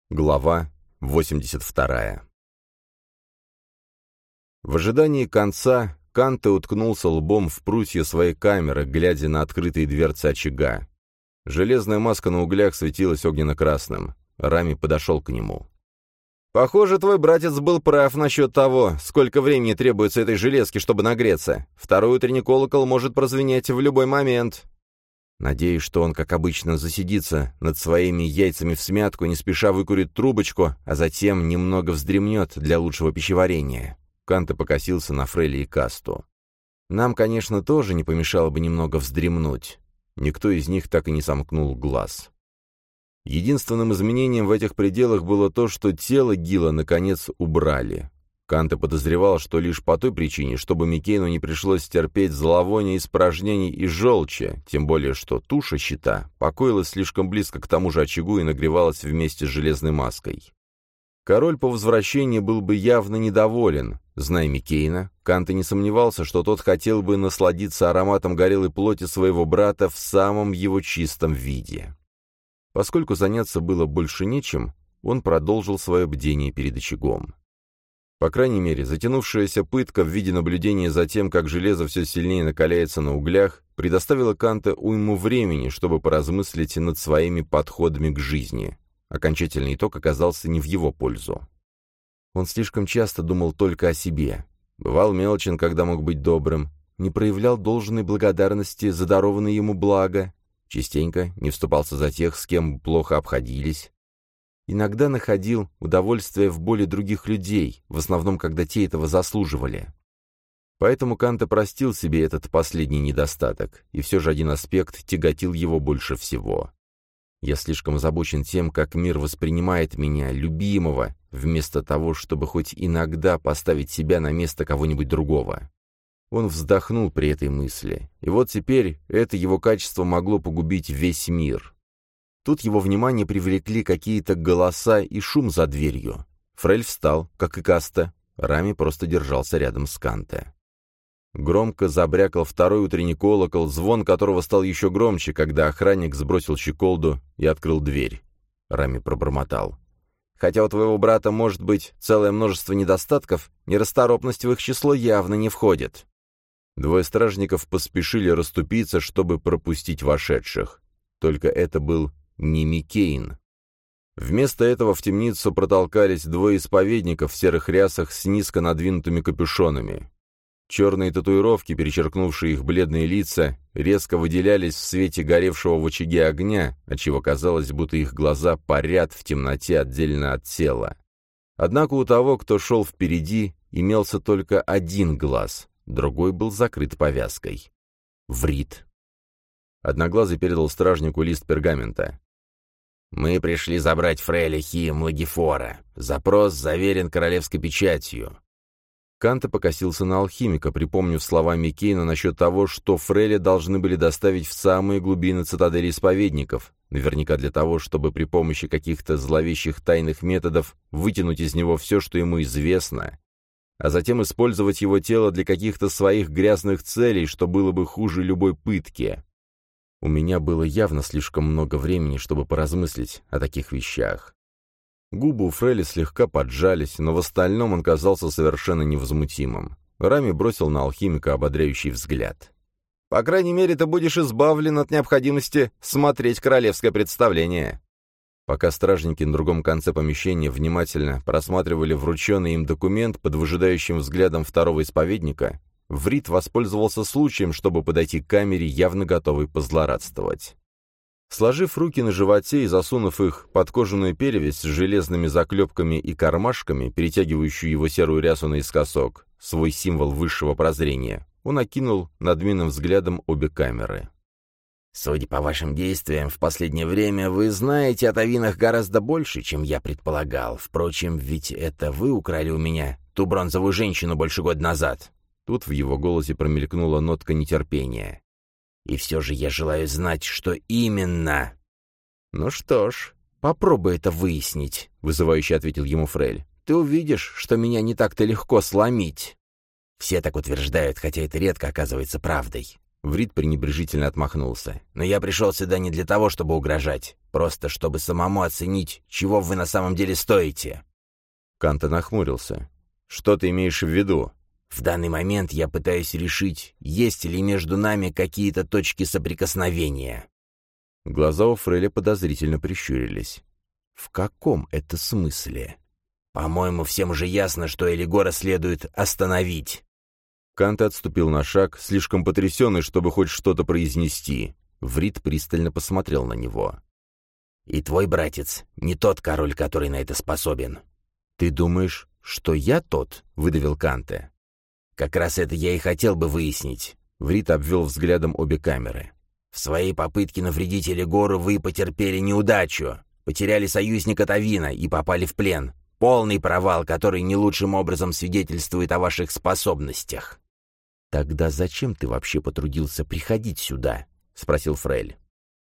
Глава 82. В ожидании конца Канте уткнулся лбом в прутья своей камеры, глядя на открытые дверцы очага. Железная маска на углях светилась огненно-красным. Рами подошел к нему. «Похоже, твой братец был прав насчет того, сколько времени требуется этой железке, чтобы нагреться. Второй утренний колокол может прозвенеть в любой момент». Надеюсь, что он, как обычно, засидится над своими яйцами всмятку, не спеша выкурит трубочку, а затем немного вздремнет для лучшего пищеварения. Канте покосился на Фрелли и Касту. Нам, конечно, тоже не помешало бы немного вздремнуть. Никто из них так и не сомкнул глаз. Единственным изменением в этих пределах было то, что тело Гила наконец убрали. Канте подозревал, что лишь по той причине, чтобы Миккейну не пришлось терпеть зловоние испражнений и желчи, тем более что туша щита покоилась слишком близко к тому же очагу и нагревалась вместе с железной маской. Король по возвращении был бы явно недоволен. Зная Миккейна, Канте не сомневался, что тот хотел бы насладиться ароматом горелой плоти своего брата в самом его чистом виде. Поскольку заняться было больше нечем, он продолжил свое бдение перед очагом. По крайней мере, затянувшаяся пытка в виде наблюдения за тем, как железо все сильнее накаляется на углях, предоставила Канте уйму времени, чтобы поразмыслить над своими подходами к жизни. Окончательный итог оказался не в его пользу. Он слишком часто думал только о себе. Бывал мелочен, когда мог быть добрым, не проявлял должной благодарности за дарованное ему благо, частенько не вступался за тех, с кем плохо обходились. Иногда находил удовольствие в боли других людей, в основном, когда те этого заслуживали. Поэтому Канте простил себе этот последний недостаток, и все же один аспект тяготил его больше всего. Я слишком озабочен тем, как мир воспринимает меня, любимого, вместо того, чтобы хоть иногда поставить себя на место кого-нибудь другого. Он вздохнул при этой мысли, и вот теперь это его качество могло погубить весь мир. Тут его внимание привлекли какие-то голоса и шум за дверью. Фрель встал, как и Каста. Рами просто держался рядом с Канте. Громко забрякал второй утренний колокол, звон которого стал еще громче, когда охранник сбросил щеколду и открыл дверь. Рами пробормотал. «Хотя у твоего брата может быть целое множество недостатков, нерасторопность в их число явно не входит». Двое стражников поспешили расступиться, чтобы пропустить вошедших. Только это был не Миккейн. Вместо этого в темницу протолкались двое исповедников в серых рясах с низко надвинутыми капюшонами. Черные татуировки, перечеркнувшие их бледные лица, резко выделялись в свете горевшего в очаге огня, отчего казалось, будто их глаза парят в темноте отдельно от тела. Однако у того, кто шел впереди, имелся только один глаз, другой был закрыт повязкой. Врит. Одноглазый передал стражнику лист пергамента. «Мы пришли забрать Фреля Хием Лагифора. Запрос заверен королевской печатью». Канте покосился на алхимика, припомнив слова Миккейна насчет того, что Фреля должны были доставить в самые глубины цитадели исповедников, наверняка для того, чтобы при помощи каких-то зловещих тайных методов вытянуть из него все, что ему известно, а затем использовать его тело для каких-то своих грязных целей, что было бы хуже любой пытки. У меня было явно слишком много времени, чтобы поразмыслить о таких вещах. Губы у Фреля слегка поджались, но в остальном он казался совершенно невозмутимым. Рами бросил на алхимика ободряющий взгляд. «По крайней мере, ты будешь избавлен от необходимости смотреть королевское представление». Пока стражники на другом конце помещения внимательно просматривали врученный им документ под выжидающим взглядом второго исповедника, Врит воспользовался случаем, чтобы подойти к камере, явно готовый позлорадствовать. Сложив руки на животе и засунув их под кожаную перевязь с железными заклепками и кармашками, перетягивающую его серую рясу наискосок, свой символ высшего прозрения, он окинул надменным взглядом обе камеры. «Судя по вашим действиям, в последнее время вы знаете о Тавинах гораздо больше, чем я предполагал. Впрочем, ведь это вы украли у меня ту бронзовую женщину больше года назад». Тут в его голосе промелькнула нотка нетерпения. «И все же я желаю знать, что именно». «Ну что ж, попробуй это выяснить», — вызывающе ответил ему Фрель. «Ты увидишь, что меня не так-то легко сломить». «Все так утверждают, хотя это редко оказывается правдой». Врит пренебрежительно отмахнулся. «Но я пришел сюда не для того, чтобы угрожать. Просто чтобы самому оценить, чего вы на самом деле стоите». Канта нахмурился. «Что ты имеешь в виду?» «В данный момент я пытаюсь решить, есть ли между нами какие-то точки соприкосновения». Глаза у Фреля подозрительно прищурились. «В каком это смысле?» «По-моему, всем уже ясно, что Элигора следует остановить». Канта отступил на шаг, слишком потрясенный, чтобы хоть что-то произнести. Врит пристально посмотрел на него. «И твой братец не тот король, который на это способен». «Ты думаешь, что я тот?» — выдавил Канте. «Как раз это я и хотел бы выяснить». Врит обвел взглядом обе камеры. «В своей попытке навредить Элигору вы потерпели неудачу, потеряли союзника Тавина и попали в плен. Полный провал, который не лучшим образом свидетельствует о ваших способностях». «Тогда зачем ты вообще потрудился приходить сюда?» — спросил Фрель.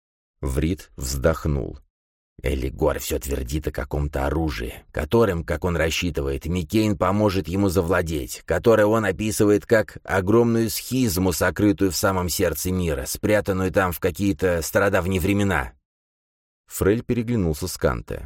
Врит вздохнул. «Элигор все твердит о каком-то оружии, которым, как он рассчитывает, Микейн поможет ему завладеть, которое он описывает как огромную схизму, сокрытую в самом сердце мира, спрятанную там в какие-то стародавние времена». Фрель переглянулся с Канте.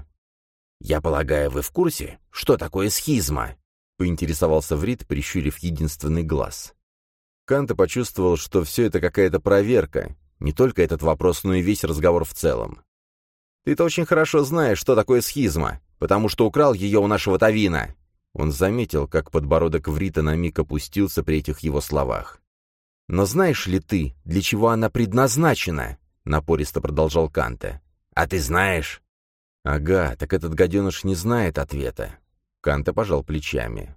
«Я полагаю, вы в курсе, что такое схизма?» — поинтересовался Врит, прищурив единственный глаз. Канте почувствовал, что все это какая-то проверка, не только этот вопрос, но и весь разговор в целом. «Ты-то очень хорошо знаешь, что такое схизма, потому что украл ее у нашего Тавина». Он заметил, как подбородок Врита на миг опустился при этих его словах. «Но знаешь ли ты, для чего она предназначена?» — напористо продолжал Канте. «А ты знаешь?» «Ага, так этот гаденыш не знает ответа». Канте пожал плечами.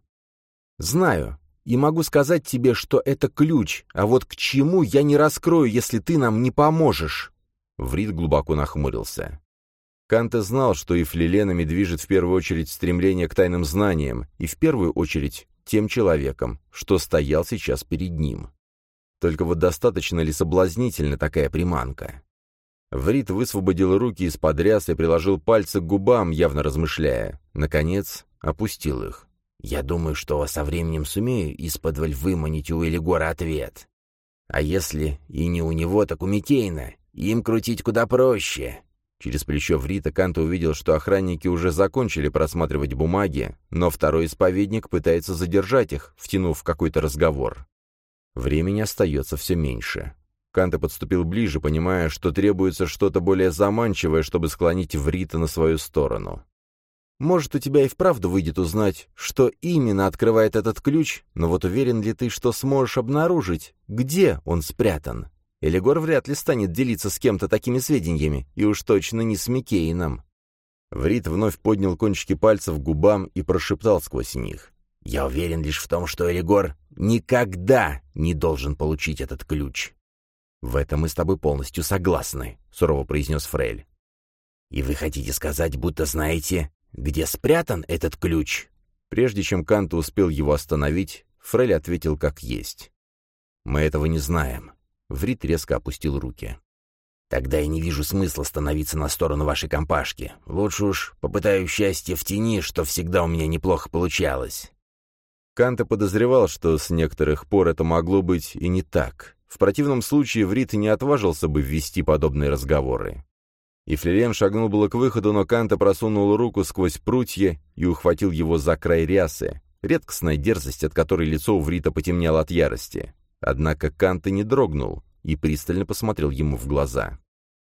«Знаю. И могу сказать тебе, что это ключ, а вот к чему я не раскрою, если ты нам не поможешь». Врит глубоко нахмурился. Канте знал, что и флиленами движет в первую очередь стремление к тайным знаниям, и в первую очередь тем человеком, что стоял сейчас перед ним. Только вот достаточно ли соблазнительна такая приманка? Врит высвободил руки из-под ряс и приложил пальцы к губам, явно размышляя. Наконец, опустил их. «Я думаю, что со временем сумею исподволь выманить у Элигора ответ. А если и не у него, так у Микейна. Им крутить куда проще». Через плечо Врита Канте увидел, что охранники уже закончили просматривать бумаги, но второй исповедник пытается задержать их, втянув в какой-то разговор. Времени остается все меньше. Канте подступил ближе, понимая, что требуется что-то более заманчивое, чтобы склонить Врита на свою сторону. «Может, у тебя и вправду выйдет узнать, что именно открывает этот ключ, но вот уверен ли ты, что сможешь обнаружить, где он спрятан? Элигор вряд ли станет делиться с кем-то такими сведениями, и уж точно не с Микейном». Врит вновь поднял кончики пальцев к губам и прошептал сквозь них. «Я уверен лишь в том, что Элигор никогда не должен получить этот ключ». «В этом мы с тобой полностью согласны», — сурово произнес Фрель. «И вы хотите сказать, будто знаете, где спрятан этот ключ?» Прежде чем Канте успел его остановить, Фрель ответил как есть. «Мы этого не знаем». Врит резко опустил руки. «Тогда я не вижу смысла становиться на сторону вашей компашки. Лучше уж попытаю счастье в тени, что всегда у меня неплохо получалось». Канте подозревал, что с некоторых пор это могло быть и не так. В противном случае Врит не отважился бы ввести подобные разговоры. И Флилен шагнул было к выходу, но Канте просунул руку сквозь прутья и ухватил его за край рясы. Редкостная дерзость, от которой лицо у Врита потемнело от ярости. Однако Канте не дрогнул и пристально посмотрел ему в глаза.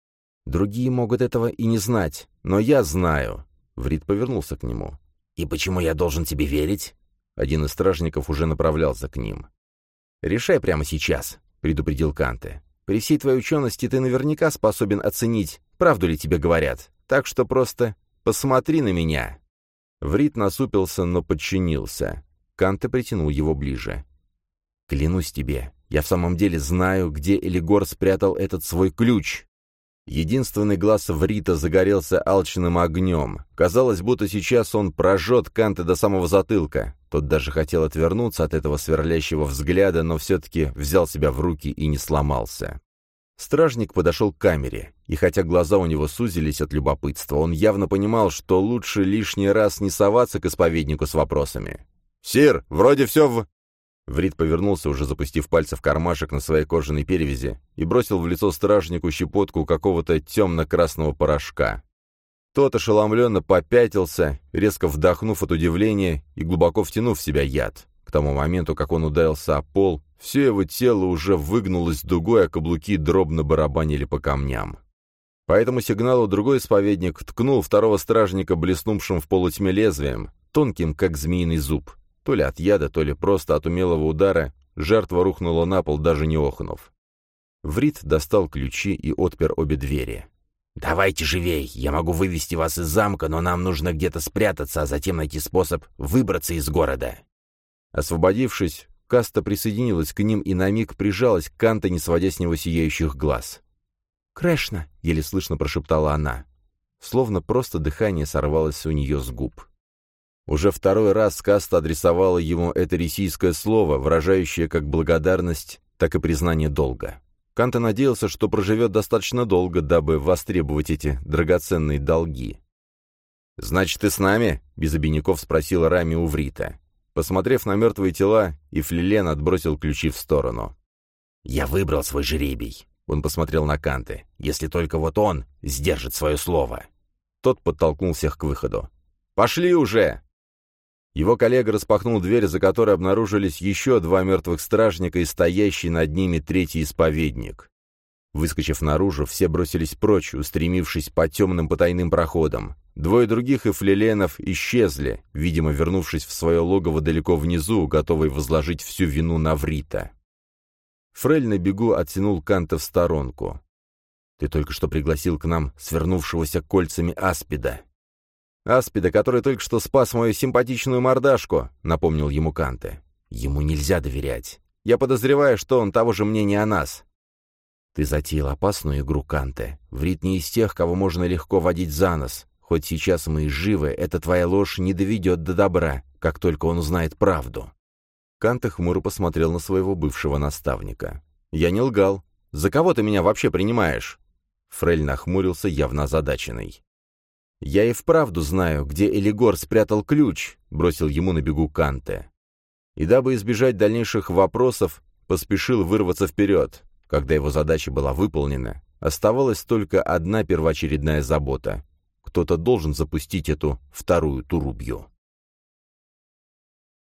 «Другие могут этого и не знать, но я знаю». Врит повернулся к нему. «И почему я должен тебе верить?» Один из стражников уже направлялся к ним. «Решай прямо сейчас», — предупредил Канте. «При всей твоей учености ты наверняка способен оценить, правду ли тебе говорят, так что просто посмотри на меня». Врит насупился, но подчинился. Канте притянул его ближе. «Клянусь тебе, я в самом деле знаю, где Элигор спрятал этот свой ключ». Единственный глаз Врита загорелся алчным огнем. Казалось, будто сейчас он прожжет Канте до самого затылка. Тот даже хотел отвернуться от этого сверлящего взгляда, но все-таки взял себя в руки и не сломался. Стражник подошел к камере, и хотя глаза у него сузились от любопытства, он явно понимал, что лучше лишний раз не соваться к исповеднику с вопросами. «Сир, вроде все в...» Врид повернулся, уже запустив пальцы в кармашек на своей кожаной перевязи, и бросил в лицо стражнику щепотку какого-то темно-красного порошка. Тот ошеломленно попятился, резко вдохнув от удивления и глубоко втянув в себя яд. К тому моменту, как он ударился о пол, все его тело уже выгнулось дугой, а каблуки дробно барабанили по камням. По этому сигналу другой исповедник ткнул второго стражника блеснувшим в полутьме лезвием, тонким, как змеиный зуб. То ли от яда, то ли просто от умелого удара, жертва рухнула на пол, даже не охнув. Врид достал ключи и отпер обе двери. «Давайте живей! Я могу вывести вас из замка, но нам нужно где-то спрятаться, а затем найти способ выбраться из города». Освободившись, Каста присоединилась к ним и на миг прижалась к Канте, не сводя с него сияющих глаз. «Крэшна!» — еле слышно прошептала она. Словно просто дыхание сорвалось у нее с губ. Уже второй раз Каста адресовала ему это рисийское слово, выражающее как благодарность, так и признание долга. Канте надеялся, что проживет достаточно долго, дабы востребовать эти драгоценные долги. «Значит, ты с нами?» — без обиняков спросил Рами у Врита. Посмотрев на мертвые тела, Ифлилен отбросил ключи в сторону. «Я выбрал свой жребий», — он посмотрел на Канте. «Если только вот он сдержит свое слово». Тот подтолкнул всех к выходу. «Пошли уже!» Его коллега распахнул дверь, за которой обнаружились еще два мертвых стражника и стоящий над ними третий исповедник. Выскочив наружу, все бросились прочь, устремившись по темным потайным проходам. Двое других эфлиленов исчезли, видимо, вернувшись в свое логово далеко внизу, готовый возложить всю вину на Врита. Фрель на бегу оттянул Канта в сторонку. «Ты только что пригласил к нам свернувшегося кольцами аспида». «Аспида, который только что спас мою симпатичную мордашку», — напомнил ему Канте. «Ему нельзя доверять. Я подозреваю, что он того же мнения о нас». «Ты затеял опасную игру, Канте. Врит не из тех, кого можно легко водить за нос. Хоть сейчас мы и живы, эта твоя ложь не доведет до добра, как только он узнает правду». Канте хмуро посмотрел на своего бывшего наставника. «Я не лгал. За кого ты меня вообще принимаешь?» Фрель нахмурился, явно озадаченный. «Я и вправду знаю, где Элигор спрятал ключ», — бросил ему на бегу Канте. И дабы избежать дальнейших вопросов, поспешил вырваться вперед. Когда его задача была выполнена, оставалась только одна первоочередная забота. Кто-то должен запустить эту вторую турубью.